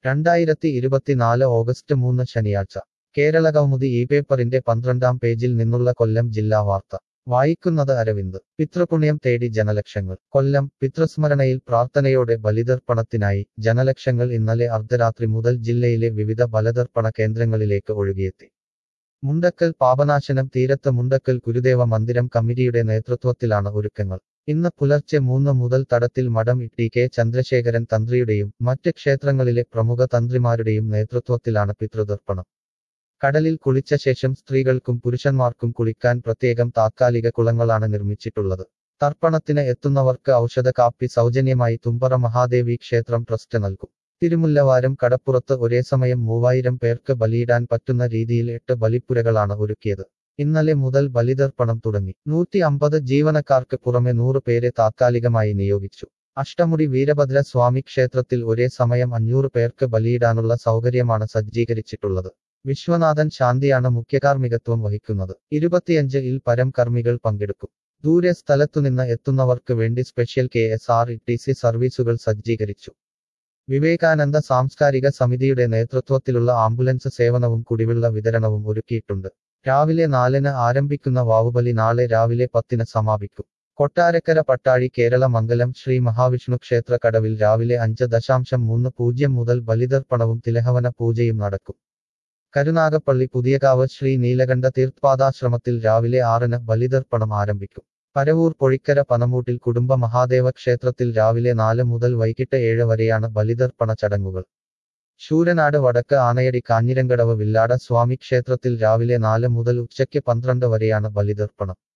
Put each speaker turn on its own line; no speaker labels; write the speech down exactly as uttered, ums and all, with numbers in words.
രണ്ടായിരത്തി ഇരുപത്തിനാല് ഓഗസ്റ്റ് മൂന്ന് ശനിയാഴ്ച കേരള കൗമുദി ഈ പേപ്പറിന്റെ പന്ത്രണ്ടാം പേജിൽ നിന്നുള്ള കൊല്ലം ജില്ലാ വാർത്ത വായിക്കുന്നത് അരവിന്ദ്. പിതൃപുണ്യം തേടി ജനലക്ഷങ്ങൾ. കൊല്ലം. പിതൃസ്മരണയിൽ പ്രാർത്ഥനയോടെ ബലിതർപ്പണത്തിനായി ജനലക്ഷങ്ങൾ ഇന്നലെ അർദ്ധരാത്രി മുതൽ ജില്ലയിലെ വിവിധ ബലിതർപ്പണ കേന്ദ്രങ്ങളിലേക്ക് ഒഴുകിയെത്തി. മുണ്ടക്കൽ പാപനാശനം തീരത്ത് മുണ്ടക്കൽ ഗുരുദേവ മന്ദിരം കമ്മിറ്റിയുടെ നേതൃത്വത്തിലാണ് ഒരുക്കങ്ങൾ. ഇന്ന് പുലർച്ചെ മൂന്ന് മുതൽ തടത്തിൽ മഠം ടി കെ ചന്ദ്രശേഖരൻ തന്ത്രിയുടെയും മറ്റ് ക്ഷേത്രങ്ങളിലെ പ്രമുഖ തന്ത്രിമാരുടെയും നേതൃത്വത്തിലാണ് പിതൃതർപ്പണം. കടലിൽ കുളിച്ച ശേഷം സ്ത്രീകൾക്കും പുരുഷന്മാർക്കും കുളിക്കാൻ പ്രത്യേകം താത്കാലിക കുളങ്ങളാണ് നിർമ്മിച്ചിട്ടുള്ളത്. തർപ്പണത്തിന് എത്തുന്നവർക്ക് ഔഷധ കാപ്പി സൗജന്യമായി തുമ്പറ മഹാദേവി ക്ഷേത്രം ട്രസ്റ്റ് നൽകും. തിരുമുല്ലവാരം കടപ്പുറത്ത് ഒരേസമയം മൂവായിരം പേർക്ക് ബലിയിടാൻ പറ്റുന്ന രീതിയിൽ എട്ട് ബലിപ്പുരകളാണ് ഒരുക്കിയത്. ഇന്നലെ മുതൽ ബലിതർപ്പണം തുടങ്ങി. നൂറ്റി അമ്പത് ജീവനക്കാർക്ക് പുറമെ നൂറ് പേരെ താത്കാലികമായി നിയോഗിച്ചു. അഷ്ടമുടി വീരഭദ്ര സ്വാമി ക്ഷേത്രത്തിൽ ഒരേ സമയം അഞ്ഞൂറ് പേർക്ക് ബലിയിടാനുള്ള സൗകര്യമാണ് സജ്ജീകരിച്ചിട്ടുള്ളത്. വിശ്വനാഥൻ ശാന്തിയാണ് മുഖ്യകാർമ്മികത്വം വഹിക്കുന്നത്. ഇരുപത്തിയഞ്ച് ഇൽ പരം കർമ്മികൾ പങ്കെടുക്കും. ദൂരെ സ്ഥലത്തുനിന്ന് എത്തുന്നവർക്ക് വേണ്ടി special K S R T C സർവീസുകൾ സജ്ജീകരിച്ചു. വിവേകാനന്ദ സാംസ്കാരിക സമിതിയുടെ നേതൃത്വത്തിലുള്ള ആംബുലൻസ് സേവനവും കുടിവെള്ള വിതരണവും ഒരുക്കിയിട്ടുണ്ട്. രാവിലെ നാലിന് ആരംഭിക്കുന്ന വാവുബലി നാളെ രാവിലെ പത്തിന് സമാപിക്കും. കൊട്ടാരക്കര പട്ടാഴി കേരള മംഗലം ശ്രീ മഹാവിഷ്ണു ക്ഷേത്ര കടവിൽ രാവിലെ അഞ്ച് ദശാംശം മൂന്ന് പൂജ്യം മുതൽ ബലിതർപ്പണവും തിലഹവന പൂജയും നടക്കും. കരുനാഗപ്പള്ളി പുതിയകാവ് ശ്രീ നീലകണ്ഠ തീർത്ഥാശ്രമത്തിൽ രാവിലെ ആറിന് ബലിതർപ്പണം ആരംഭിക്കും. പരവൂർ പൊഴിക്കര പനമൂട്ടിൽ കുടുംബ മഹാദേവ ക്ഷേത്രത്തിൽ രാവിലെ നാല് മുതൽ വൈകിട്ട് ഏഴ് വരെയാണ് ബലിതർപ്പണ ചടങ്ങുകൾ. ശൂരനാട് വടക്ക് ആനയടി കാഞ്ഞിരങ്കടവ് വില്ലാട സ്വാമി ക്ഷേത്രത്തിൽ രാവിലെ നാല് മുതൽ ഉച്ചയ്ക്ക് പന്ത്രണ്ട് വരെയാണ് ബലിതർപ്പണം.